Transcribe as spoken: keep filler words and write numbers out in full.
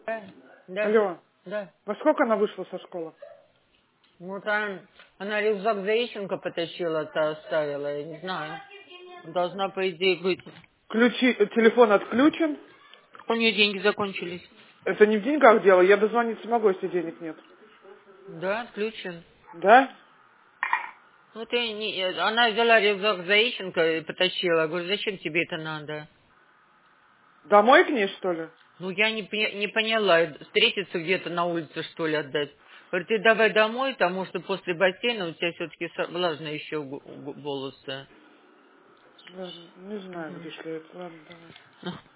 Да, да, Алло, да. во сколько она вышла со школы? Ну, там она рюкзак Заищенко потащила-то оставила, я не знаю. Должна, по идее, быть. Ключи, э, телефон отключен. У нее деньги закончились. Это не в деньгах дело, я дозвониться могу, если денег нет. Да, отключен. Да? Ну, ты не... Она взяла рюкзак Заищенко и потащила. Я говорю, зачем тебе это надо? Домой к ней, что ли? Ну, я не, поня- не поняла. Встретиться где-то на улице, что ли, отдать? Говорит, ты давай домой, потому что после бассейна у тебя все-таки влажные еще гу- гу- волосы. Ладно, не знаю, где это. Ладно, давай. Ну,